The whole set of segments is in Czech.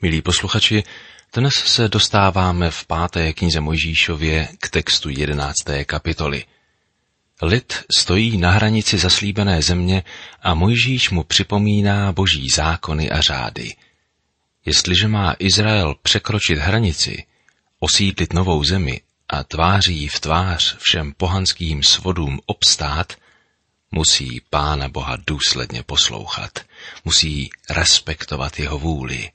Milí posluchači, dnes se dostáváme v 5. knize Mojžíšově k textu 11. kapitoly. Lid stojí na hranici zaslíbené země a Mojžíš mu připomíná boží zákony a řády. Jestliže má Izrael překročit hranici, osídlit novou zemi a tváří v tvář všem pohanským svodům obstát, musí Pána Boha důsledně poslouchat, musí respektovat jeho vůli.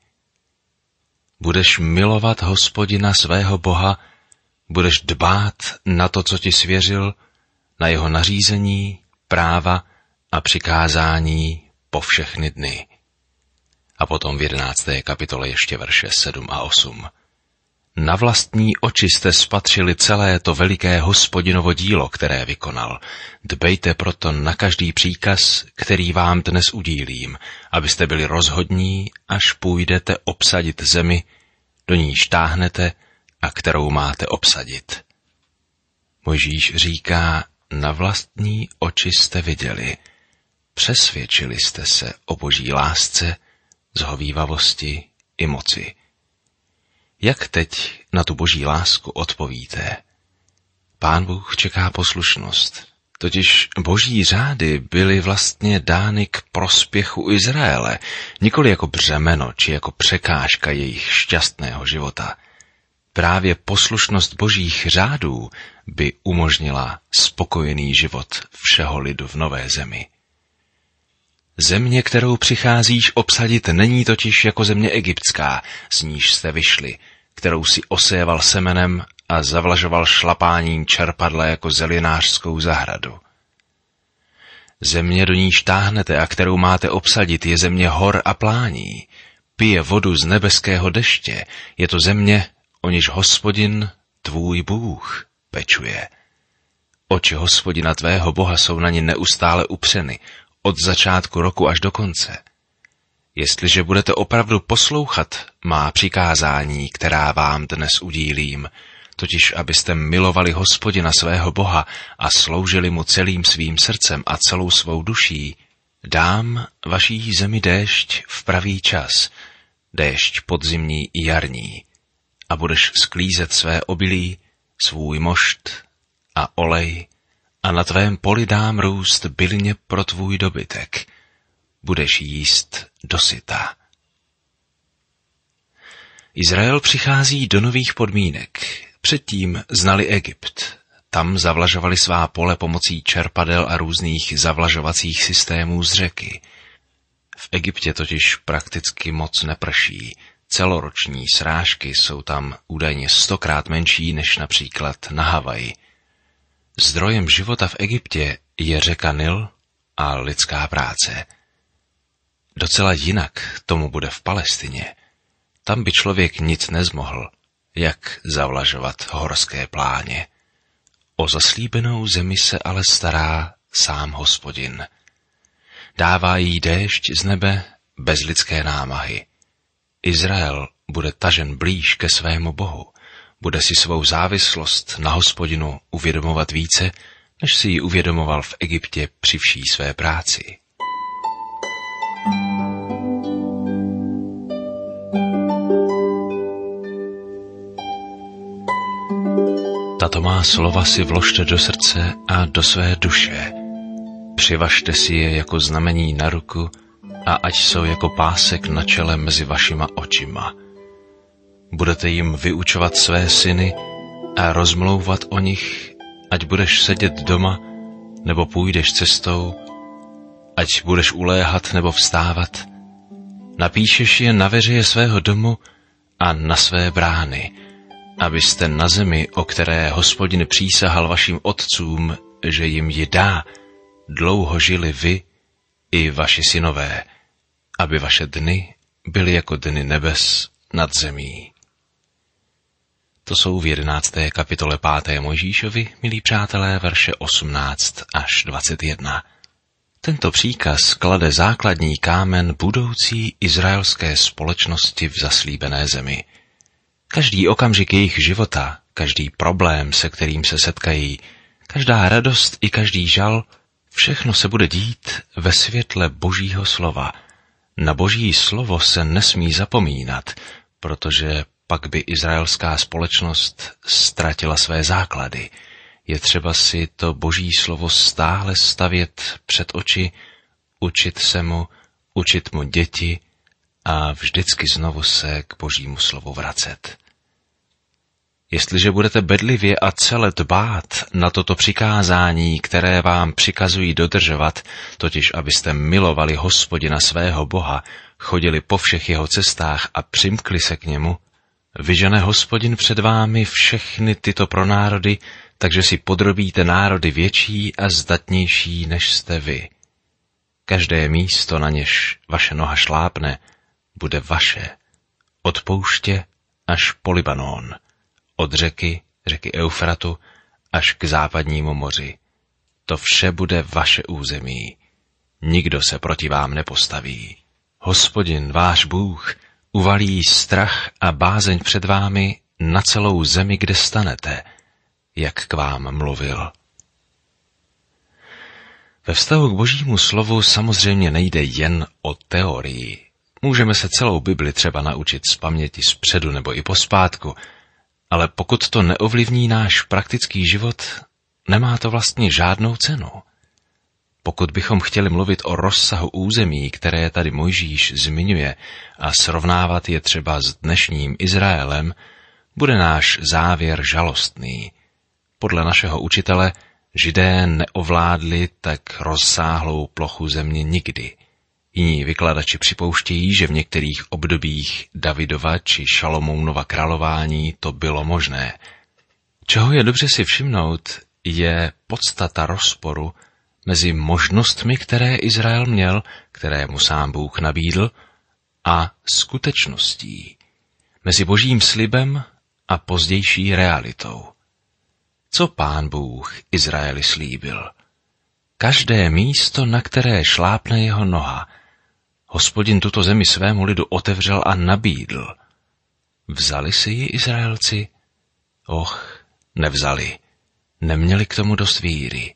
Budeš milovat Hospodina svého Boha, budeš dbát na to, co ti svěřil, na jeho nařízení, práva a přikázání po všechny dny. A potom v 11. kapitole ještě verše 7 a 8. Na vlastní oči jste spatřili celé to veliké Hospodinovo dílo, které vykonal. Dbejte proto na každý příkaz, který vám dnes udílím, abyste byli rozhodní, až půjdete obsadit zemi, do níž táhnete a kterou máte obsadit. Mojžíš říká, na vlastní oči jste viděli, přesvědčili jste se o boží lásce, zhovívavosti i moci. Jak teď na tu boží lásku odpovíte? Pán Bůh čeká poslušnost. Totiž boží řády byly vlastně dány k prospěchu Izraele, nikoli jako břemeno či jako překážka jejich šťastného života. Právě poslušnost božích řádů by umožnila spokojený život všeho lidu v nové zemi. Země, kterou přicházíš obsadit, není totiž jako země egyptská, z níž jste vyšli, kterou si oséval semenem a zavlažoval šlapáním čerpadla jako zelinářskou zahradu. Země, do níž táhnete a kterou máte obsadit, je země hor a plání, pije vodu z nebeského deště, je to země, o níž Hospodin, tvůj Bůh, pečuje. Oči Hospodina tvého Boha jsou na ní neustále upřeny, od začátku roku až do konce. Jestliže budete opravdu poslouchat má přikázání, která vám dnes udílím, totiž abyste milovali Hospodina svého Boha a sloužili mu celým svým srdcem a celou svou duší, dám vaší zemi déšť v pravý čas, déšť podzimní i jarní, a budeš sklízet své obilí, svůj mošt a olej, a na tvém poli dám růst bylině pro tvůj dobytek. Budeš jíst dosyta. Izrael přichází do nových podmínek. Předtím znali Egypt. Tam zavlažovali svá pole pomocí čerpadel a různých zavlažovacích systémů z řeky. V Egyptě totiž prakticky moc neprší. Celoroční srážky jsou tam údajně 100krát menší než například na Havaji. Zdrojem života v Egyptě je řeka Nil a lidská práce. Docela jinak tomu bude v Palestině. Tam by člověk nic nezmohl, jak zavlažovat horské pláně. O zaslíbenou zemi se ale stará sám Hospodin. Dává jí déšť z nebe bez lidské námahy. Izrael bude tažen blíž ke svému Bohu. Bude si svou závislost na Hospodinu uvědomovat více, než si ji uvědomoval v Egyptě při vší své práci. Tato má slova si vložte do srdce a do své duše. Přivažte si je jako znamení na ruku a ať jsou jako pásek na čele mezi vašima očima. Budete jim vyučovat své syny a rozmlouvat o nich, ať budeš sedět doma, nebo půjdeš cestou, ať budeš uléhat nebo vstávat. Napíšeš je na veřeje svého domu a na své brány, abyste na zemi, o které Hospodin přísahal vašim otcům, že jim ji dá, dlouho žili vy i vaši synové, aby vaše dny byly jako dny nebes nad zemí. To jsou v 11. kapitole 5. Mojžíšovi, milí přátelé, verše 18 až 21. Tento příkaz klade základní kámen budoucí izraelské společnosti v zaslíbené zemi. Každý okamžik jejich života, každý problém, se kterým se setkají, každá radost i každý žal, všechno se bude dít ve světle Božího slova Na Boží slovo se nesmí zapomínat, protože pak by izraelská společnost ztratila své základy. Je třeba si to Boží slovo stále stavět před oči, učit se mu, učit mu děti a vždycky znovu se k Božímu slovu vracet. Jestliže budete bedlivě a celé dbát na toto přikázání, které vám přikazují dodržovat, totiž abyste milovali Hospodina svého Boha, chodili po všech jeho cestách a přimkli se k němu, vyžene Hospodin před vámi všechny tyto pronárody, takže si podrobíte národy větší a zdatnější, než jste vy. Každé místo, na něž vaše noha šlápne, bude vaše, od pouště až po Libanon, od řeky Eufratu, až k západnímu moři. To vše bude vaše území. Nikdo se proti vám nepostaví. Hospodin, váš Bůh, uvalí strach a bázeň před vámi na celou zemi, kde stanete, jak k vám mluvil. Ve vztahu k Božímu slovu samozřejmě nejde jen o teorii. Můžeme se celou Bibli třeba naučit z paměti zpředu nebo i pospátku, ale pokud to neovlivní náš praktický život, nemá to vlastně žádnou cenu. Pokud bychom chtěli mluvit o rozsahu území, které tady Mojžíš zmiňuje, a srovnávat je třeba s dnešním Izraelem, bude náš závěr žalostný. Podle našeho učitele Židé neovládli tak rozsáhlou plochu země nikdy. Jiní vykladači připouštějí, že v některých obdobích Davidova či Šalomounova králování to bylo možné. Čeho je dobře si všimnout, je podstata rozporu mezi možnostmi, které Izrael měl, které mu sám Bůh nabídl, a skutečností, mezi Božím slibem a pozdější realitou. Co Pán Bůh Izraeli slíbil? Každé místo, na které šlápne jeho noha. Hospodin tuto zemi svému lidu otevřel a nabídl. Vzali si ji Izraelci? Nevzali. Neměli k tomu dost víry.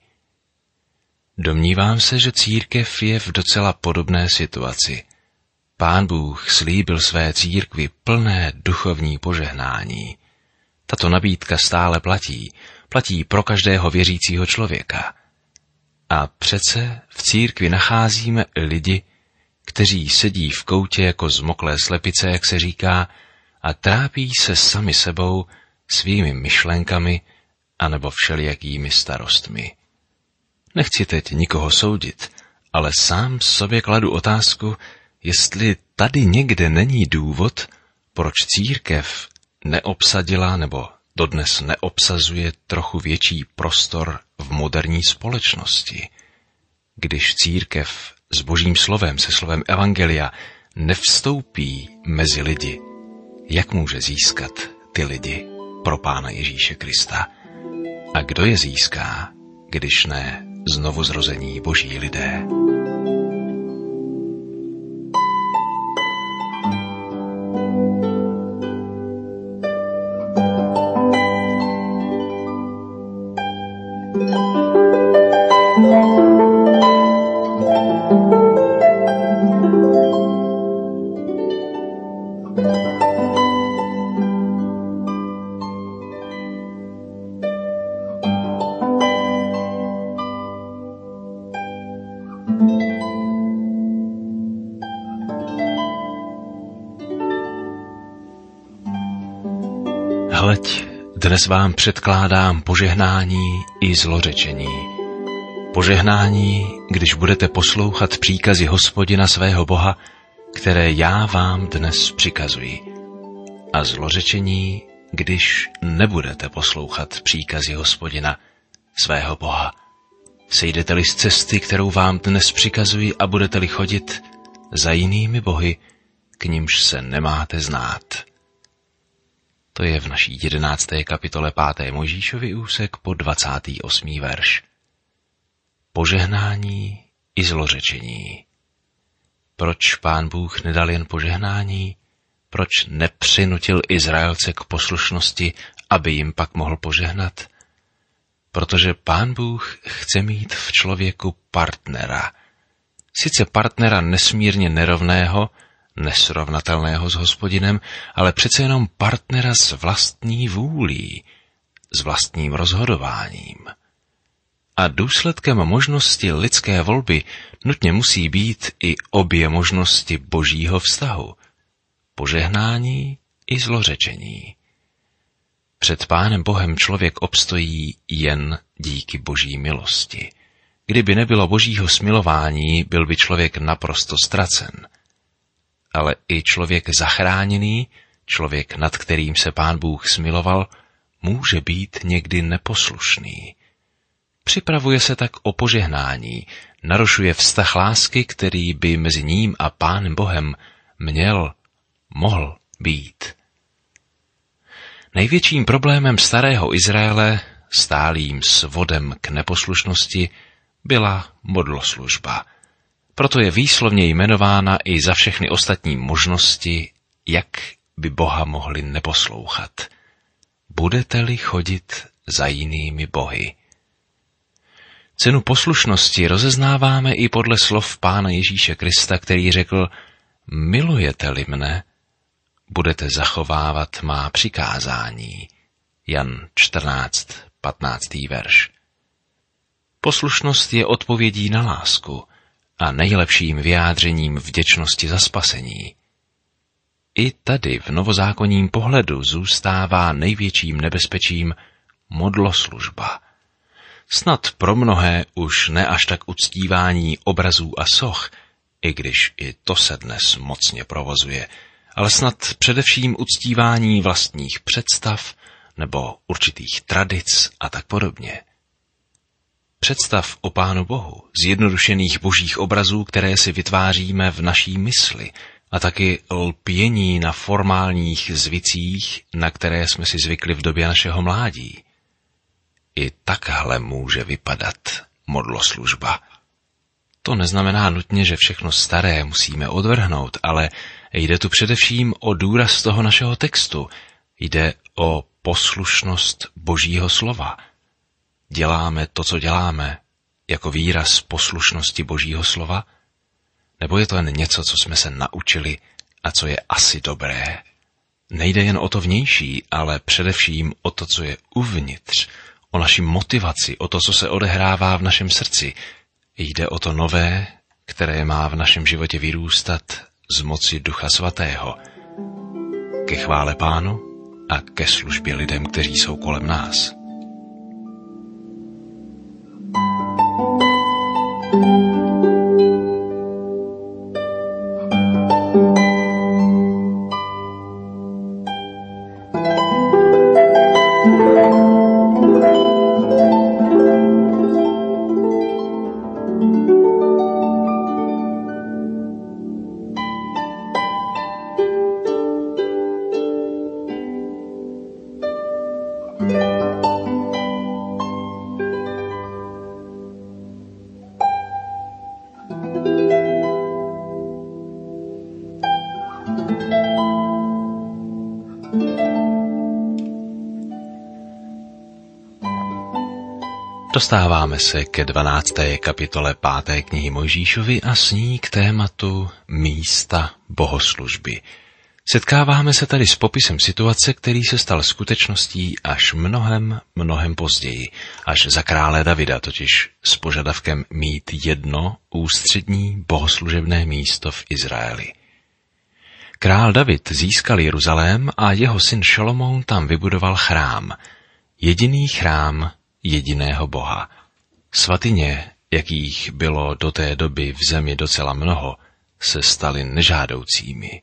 Domnívám se, že církev je v docela podobné situaci. Pán Bůh slíbil své církvi plné duchovní požehnání. Tato nabídka stále platí pro každého věřícího člověka. A přece v církvi nacházíme lidi, kteří sedí v koutě jako zmoklé slepice, jak se říká, a trápí se sami sebou, svými myšlenkami anebo všelijakými starostmi. Nechci teď nikoho soudit, ale sám sobě kladu otázku, jestli tady někde není důvod, proč církev neobsadila nebo dodnes neobsazuje trochu větší prostor v moderní společnosti. Když církev s Božím slovem, se slovem evangelia, nevstoupí mezi lidi, jak může získat ty lidi pro Pána Ježíše Krista? A kdo je získá, když ne znovuzrození Boží lidé? Hleď, dnes vám předkládám požehnání i zlořečení. Požehnání, když budete poslouchat příkazy Hospodina svého Boha, které já vám dnes přikazuji. A zlořečení, když nebudete poslouchat příkazy Hospodina svého Boha. Sejdete-li z cesty, kterou vám dnes přikazuji, a budete-li chodit za jinými bohy, k nimž se nemáte znát. To je v naší 11. kapitole 5. Mojžíšovy úsek po 28. verš. Požehnání i zlořečení. Proč Pán Bůh nedal jen požehnání? Proč nepřinutil Izraelce k poslušnosti, aby jim pak mohl požehnat? Protože Pán Bůh chce mít v člověku partnera. sice partnera nesmírně nerovného, nesrovnatelného s Hospodinem, ale přece jenom partnera s vlastní vůlí, s vlastním rozhodováním. A důsledkem možnosti lidské volby nutně musí být i obě možnosti božího vztahu, požehnání i zlořečení. Před Pánem Bohem člověk obstojí jen díky boží milosti. Kdyby nebylo božího smilování, byl by člověk naprosto ztracen. Ale i člověk zachráněný, člověk, nad kterým se Pán Bůh smiloval, může být někdy neposlušný. Připravuje se tak o požehnání, narušuje vztah lásky, který by mezi ním a Pánem Bohem mohl být. Největším problémem starého Izraele, stálým svodem k neposlušnosti, byla modloslužba. Proto je výslovně jmenována i za všechny ostatní možnosti, jak by Boha mohli neposlouchat. Budete-li chodit za jinými bohy. Cenu poslušnosti rozeznáváme i podle slov Pána Ježíše Krista, který řekl: milujete-li mne, budete zachovávat má přikázání. Jan 14, 15. verš. Poslušnost je odpovědí na lásku a nejlepším vyjádřením vděčnosti za spasení. I tady v novozákonním pohledu zůstává největším nebezpečím modloslužba. Snad pro mnohé už ne až tak uctívání obrazů a soch, i když i to se dnes mocně provozuje, ale snad především uctívání vlastních představ nebo určitých tradic a tak podobně. Představ o Pánu Bohu, zjednodušených božích obrazů, které si vytváříme v naší mysli, a taky lpění na formálních zvicích, na které jsme si zvykli v době našeho mládí. I takhle může vypadat modloslužba. To neznamená nutně, že všechno staré musíme odvrhnout, ale jde tu především o důraz toho našeho textu. Jde o poslušnost božího slova. Děláme to, co děláme, jako výraz poslušnosti božího slova? Nebo je to jen něco, co jsme se naučili a co je asi dobré? Nejde jen o to vnější, ale především o to, co je uvnitř, o naši motivaci, o to, co se odehrává v našem srdci. Jde o to nové, které má v našem životě vyrůstat z moci Ducha Svatého. Ke chvále Pánu a ke službě lidem, kteří jsou kolem nás. Dostáváme se ke 12. kapitole 5. knihy Mojžíšovi a s ní k tématu místa bohoslužby. Setkáváme se tady s popisem situace, který se stal skutečností až mnohem později, až za krále Davida, totiž s požadavkem mít jedno ústřední bohoslužebné místo v Izraeli. Král David získal Jeruzalém a jeho syn Šalomoun tam vybudoval chrám, jediný chrám jediného Boha. Svatyně, jakých bylo do té doby v zemi docela mnoho, se staly nežádoucími.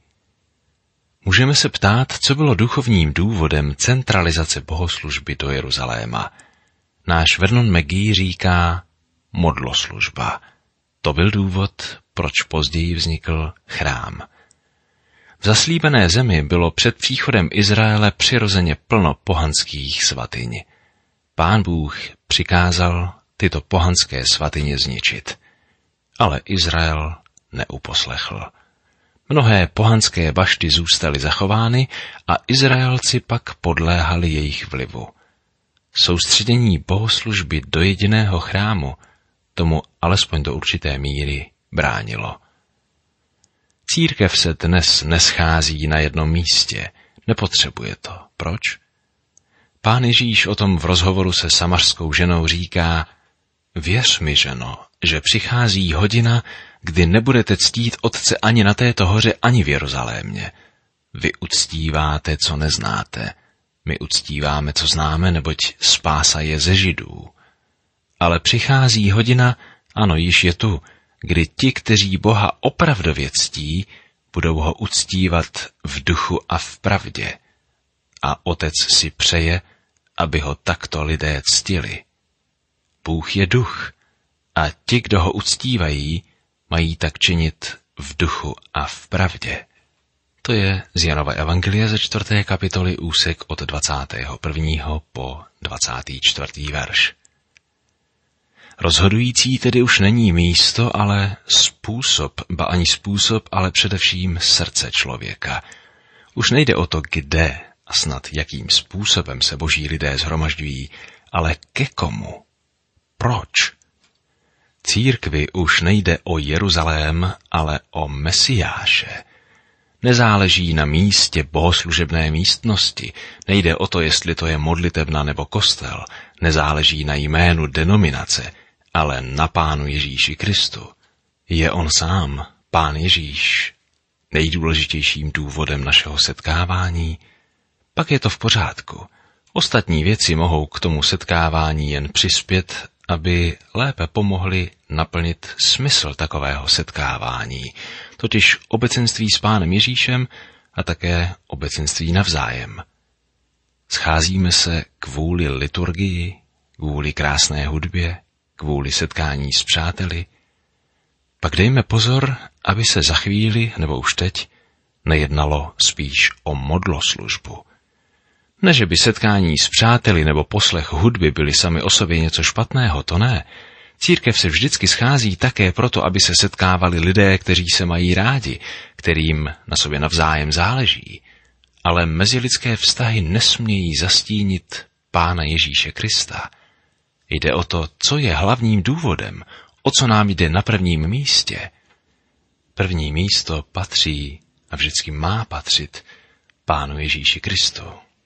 Můžeme se ptát, co bylo duchovním důvodem centralizace bohoslužby do Jeruzaléma. Náš Vernon McGee říká modloslužba. To byl důvod, proč později vznikl chrám. V zaslíbené zemi bylo před příchodem Izraele přirozeně plno pohanských svatyň. Pán Bůh přikázal tyto pohanské svatyně zničit. Ale Izrael neuposlechl. Mnohé pohanské bašty zůstaly zachovány a Izraelci pak podléhali jejich vlivu. Soustředění bohoslužby do jediného chrámu tomu alespoň do určité míry bránilo. Církev se dnes neschází na jednom místě. Nepotřebuje to. Proč? Pán Ježíš o tom v rozhovoru se samařskou ženou říká: Věř mi, ženo, že přichází hodina, kdy nebudete ctít Otce ani na této hoře, ani v Jeruzalémě. Vy uctíváte, co neznáte. My uctíváme, co známe, neboť spása je ze Židů. Ale přichází hodina, ano, již je tu, kdy ti, kteří Boha opravdově ctí, budou ho uctívat v duchu a v pravdě. A Otec si přeje, aby ho takto lidé ctili. Bůh je duch a ti, kdo ho uctívají, mají tak činit v duchu a v pravdě. To je z Janova evangelia ze 4. kapitoly úsek od 21. po 24. verš. Rozhodující tedy už není místo, ale způsob, ba ani způsob, ale především srdce člověka. Už nejde o to, kde a snad jakým způsobem se boží lidé shromažďují, ale ke komu. Proč? Církvi už nejde o Jeruzalém, ale o Mesiáše. Nezáleží na místě bohoslužebné místnosti, nejde o to, jestli to je modlitebna nebo kostel, nezáleží na jménu denominace, ale na Pánu Ježíši Kristu. Je on sám, Pán Ježíš, nejdůležitějším důvodem našeho setkávání? Pak je to v pořádku. Ostatní věci mohou k tomu setkávání jen přispět, aby lépe pomohli naplnit smysl takového setkávání, totiž obecenství s Pánem Ježíšem a také obecenství navzájem. Scházíme se kvůli liturgii, kvůli krásné hudbě, kvůli setkání s přáteli. Pak dejme pozor, aby se za chvíli, nebo už teď, nejednalo spíš o modloslužbu. Ne, že by setkání s přáteli nebo poslech hudby byly sami o sobě něco špatného, to ne. Církev se vždycky schází také proto, aby se setkávali lidé, kteří se mají rádi, kterým na sobě navzájem záleží. Ale mezilidské vztahy nesmějí zastínit Pána Ježíše Krista. Jde o to, co je hlavním důvodem, o co nám jde na prvním místě. První místo patří a vždycky má patřit Pánu Ježíši Kristu.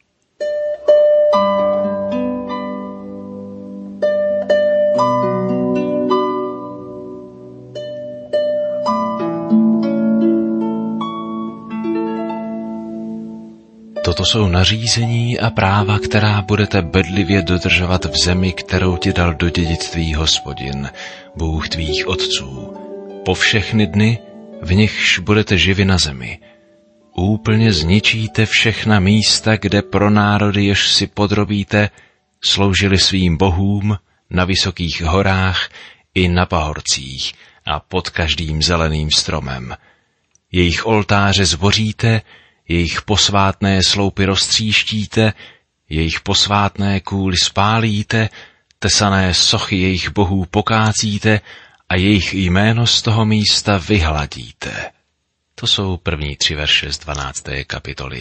Toto jsou nařízení a práva, která budete bedlivě dodržovat v zemi, kterou ti dal do dědictví Hospodin, Bůh tvých otců, po všechny dny, v nichž budete živi na zemi. Úplně zničíte všechna místa, kde pro národy, jež si podrobíte, sloužili svým bohům na vysokých horách i na pahorcích a pod každým zeleným stromem. Jejich oltáře zboříte, jejich posvátné sloupy roztříštíte, jejich posvátné kůly spálíte, tesané sochy jejich bohů pokácíte a jejich jméno z toho místa vyhladíte. To jsou první 3 verše z 12. kapitoly.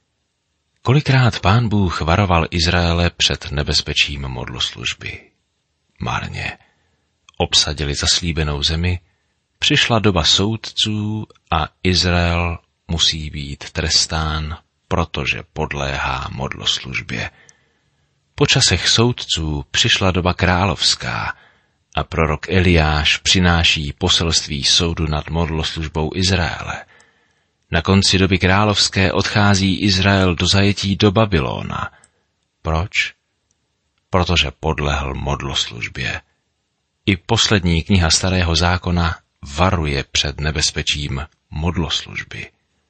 Kolikrát Pán Bůh varoval Izraele před nebezpečím modloslužby? Marně. Obsadili zaslíbenou zemi, přišla doba soudců a Izrael musí být trestán, protože podléhá modloslužbě. Po časech soudců přišla doba královská a prorok Eliáš přináší poselství soudu nad modloslužbou Izraele. Na konci doby královské odchází Izrael do zajetí do Babylona. Proč? Protože podlehl modloslužbě. I poslední kniha Starého zákona varuje před nebezpečím modloslužby.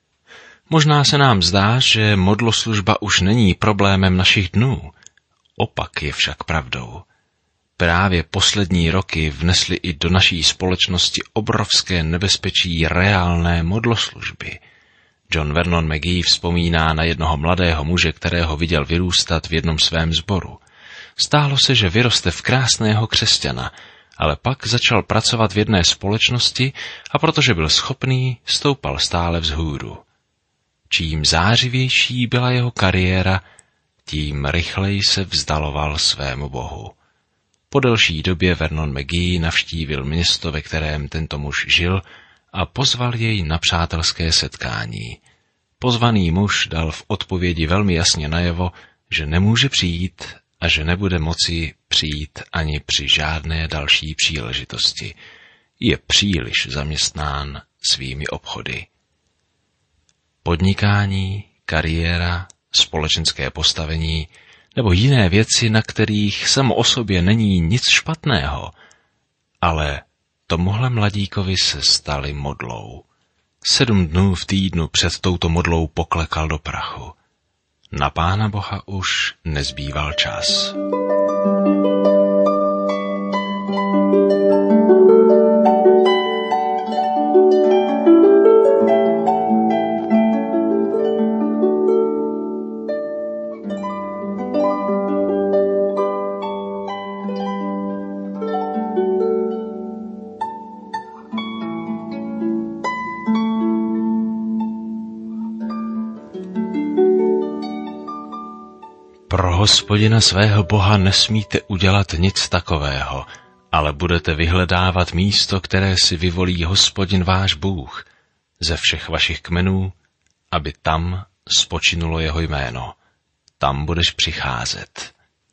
Možná se nám zdá, že modloslužba už není problémem našich dnů. Opak je však pravdou. Právě poslední roky vnesly i do naší společnosti obrovské nebezpečí reálné modloslužby. John Vernon McGee vzpomíná na jednoho mladého muže, kterého viděl vyrůstat v jednom svém sboru. Stálo se, že vyroste v krásného křesťana, ale pak začal pracovat v jedné společnosti a protože byl schopný, stoupal stále vzhůru. Čím zářivější byla jeho kariéra, tím rychleji se vzdaloval svému Bohu. Po delší době Vernon McGee navštívil město, ve kterém tento muž žil, a pozval jej na přátelské setkání. Pozvaný muž dal v odpovědi velmi jasně najevo, že nemůže přijít a že nebude moci přijít ani při žádné další příležitosti. Je příliš zaměstnán svými obchody. Podnikání, kariéra, společenské postavení nebo jiné věci, na kterých samo o sobě není nic špatného, ale tomuhle mladíkovi se staly modlou. 7 dnů v týdnu před touto modlou poklekal do prachu. Na Pána Boha už nezbýval čas. Pro Hospodina svého Boha nesmíte udělat nic takového, ale budete vyhledávat místo, které si vyvolí Hospodin váš Bůh ze všech vašich kmenů, aby tam spočinulo jeho jméno. Tam budeš přicházet.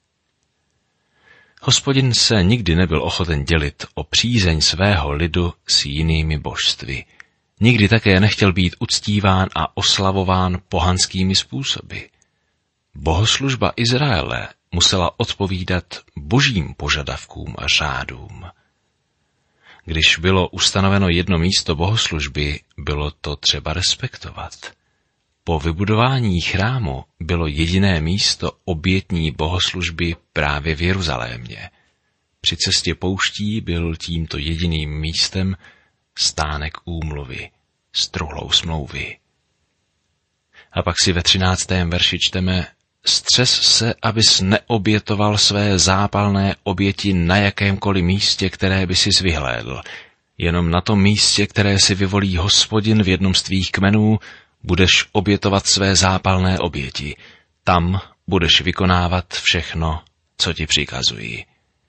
Hospodin se nikdy nebyl ochoten dělit o přízeň svého lidu s jinými božstvy. Nikdy také nechtěl být uctíván a oslavován pohanskými způsoby. Bohoslužba Izraele musela odpovídat božím požadavkům a řádům. Když bylo ustanoveno jedno místo bohoslužby, bylo to třeba respektovat. Po vybudování chrámu bylo jediné místo obětní bohoslužby právě v Jeruzalémě. Při cestě pouští byl tímto jediným místem stánek úmluvy s truhlou smlouvy. A pak si ve 13. verši čteme: Střes se, abys neobětoval své zápalné oběti na jakémkoliv místě, které by si vyhlédl. Jenom na tom místě, které si vyvolí Hospodin v jednom z tvých kmenů, budeš obětovat své zápalné oběti. Tam budeš vykonávat všechno, co ti přikazují.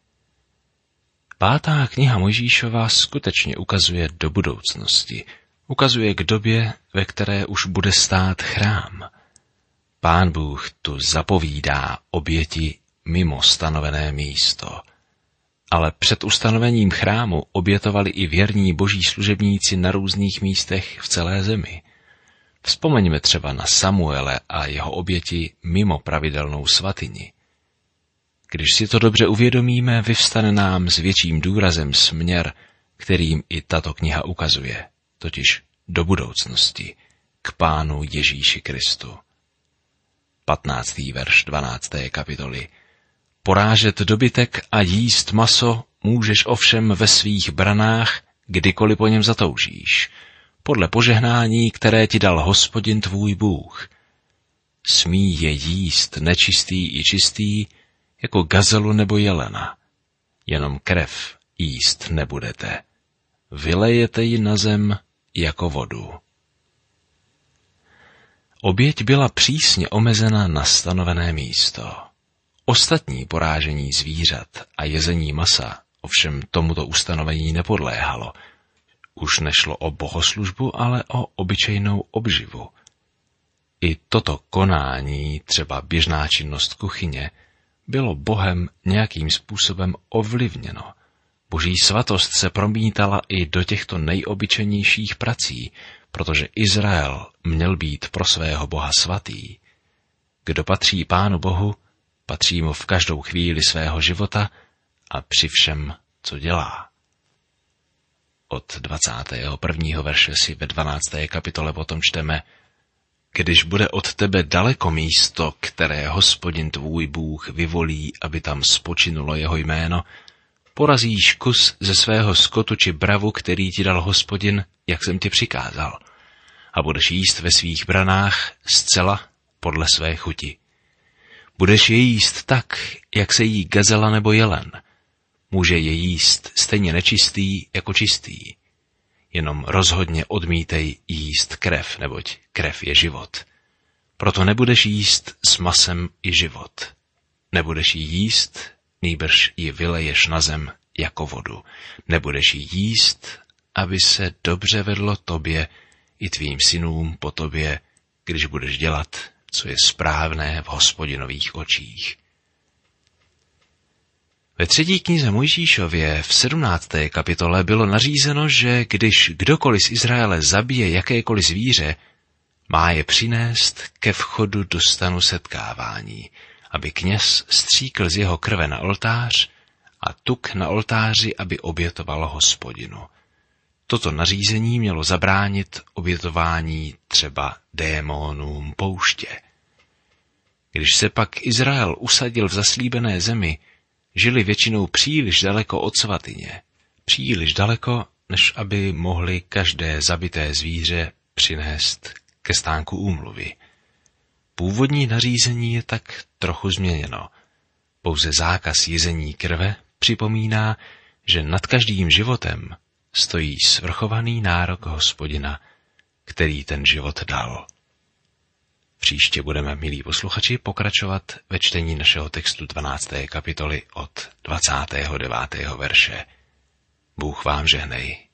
5. kniha Mojžíšova skutečně ukazuje do budoucnosti. Ukazuje k době, ve které už bude stát chrám. Pán Bůh tu zapovídá oběti mimo stanovené místo. Ale před ustanovením chrámu obětovali i věrní boží služebníci na různých místech v celé zemi. Vzpomeňme třeba na Samuele a jeho oběti mimo pravidelnou svatyni. Když si to dobře uvědomíme, vyvstane nám s větším důrazem směr, kterým i tato kniha ukazuje, totiž do budoucnosti, k Pánu Ježíši Kristu. 15. verš 12. kapitoly. Porážet dobytek a jíst maso můžeš ovšem ve svých branách, kdykoliv po něm zatoužíš, podle požehnání, které ti dal Hospodin tvůj Bůh. Smí je jíst nečistý i čistý, jako gazelu nebo jelena. Jenom krev jíst nebudete. Vylejete ji na zem jako vodu. Oběť byla přísně omezena na stanovené místo. Ostatní porážení zvířat a jezení masa ovšem tomuto ustanovení nepodléhalo. Už nešlo o bohoslužbu, ale o obyčejnou obživu. I toto konání, třeba běžná činnost kuchyně, bylo Bohem nějakým způsobem ovlivněno. Boží svatost se promítala i do těchto nejobyčejnějších prací, protože Izrael měl být pro svého Boha svatý. Kdo patří Pánu Bohu, patří mu v každou chvíli svého života a při všem, co dělá. Od 21. verše si ve 12. kapitole potom čteme: Když bude od tebe daleko místo, které Hospodin tvůj Bůh vyvolí, aby tam spočinulo jeho jméno, porazíš kus ze svého skotu či bravu, který ti dal Hospodin, jak jsem ti přikázal, a budeš jíst ve svých branách zcela podle své chuti. Budeš je jíst tak, jak se jí gazela nebo jelen. Může je jíst stejně nečistý jako čistý. Jenom rozhodně odmítej jíst krev, neboť krev je život. Proto nebudeš jíst s masem i život. Nebudeš jí jíst nýbrž ji vyleješ na zem jako vodu. Nebudeš ji jíst, aby se dobře vedlo tobě i tvým synům po tobě, když budeš dělat, co je správné v Hospodinových očích. Ve 3. knize Mojžíšově v 17. kapitole bylo nařízeno, že když kdokoliv z Izraele zabije jakékoliv zvíře, má je přinést ke vchodu do stanu setkávání, aby kněz stříkl z jeho krve na oltář a tuk na oltáři, aby obětoval Hospodinu. Toto nařízení mělo zabránit obětování třeba démonům pouště. Když se pak Izrael usadil v zaslíbené zemi, žili většinou příliš daleko od svatyně. Příliš daleko, než aby mohli každé zabité zvíře přinést ke stánku úmluvy. Původní nařízení je tak trochu změněno. Pouze zákaz jezení krve připomíná, že nad každým životem stojí svrchovaný nárok Hospodina, který ten život dal. Příště budeme, milí posluchači, pokračovat ve čtení našeho textu 12. kapitoly od 29. verše. Bůh vám žehnej.